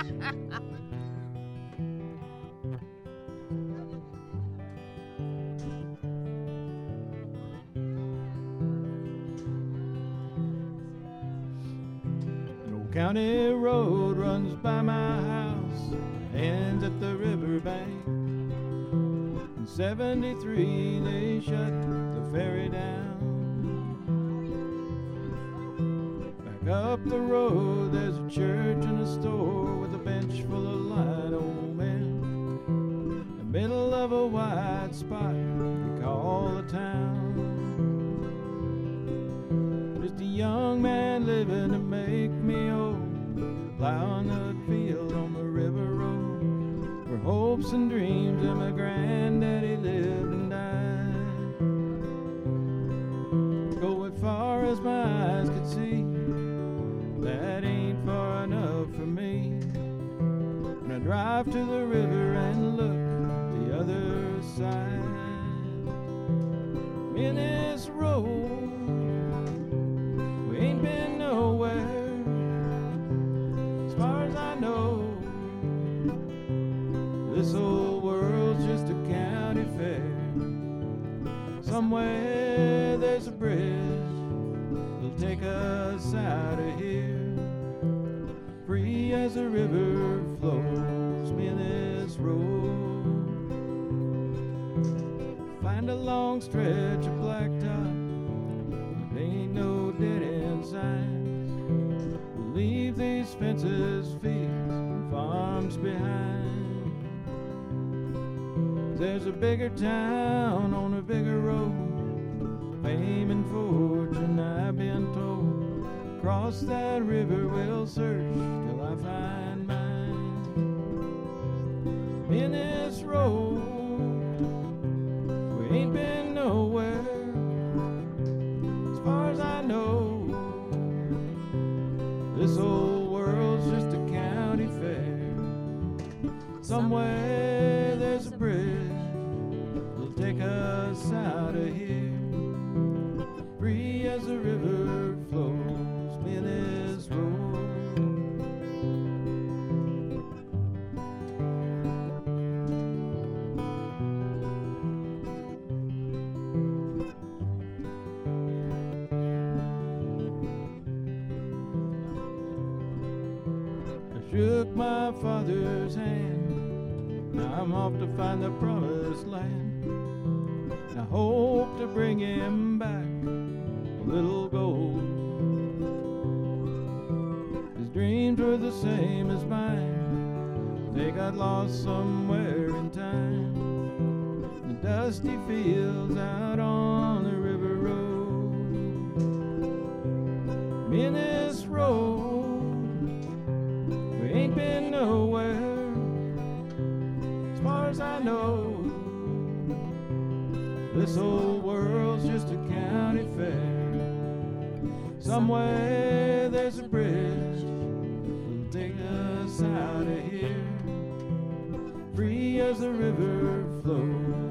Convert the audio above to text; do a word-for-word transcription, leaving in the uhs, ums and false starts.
County road runs by my house, ends at the riverbank. In seventy-three they shut the ferry down. Back up the road there's a church and a store with a bench full of light old men. In the middle of a wide spot we call the town. Just a young man living to make me old, plowing the field on the river road, where hopes and dreams of my granddaddy lived and died. Go as far as my eyes could see, that ain't far enough for me. When I drive to the river and look the other side, in this road we ain't been nowhere. As far as I know, this old world's just a county fair. Somewhere there's a bridge that'll take us out of here, free as the river flows me this road. Find a long stretch of blacktop, there ain't no dead-end signs. We'll leave these fences, fields, and farms behind. There's a bigger town on a bigger road, fame and fortune I've been told. Cross that river we'll search till I find mine. In this road we ain't been nowhere. As far as I know, this old world's just a county fair. Somewhere there's a bridge that'll take us out of here, free as the river flows me this road. I shook my father's hand, now I'm off to find the promised land. I hope to bring him back a little gold. His dreams were the same as mine, they got lost somewhere in time. The dusty fields out on the river road. In this road we ain't been nowhere. As far as I know, this old world's just a county fair. Somewhere there's a bridge that'll take us out of here, free as the river flows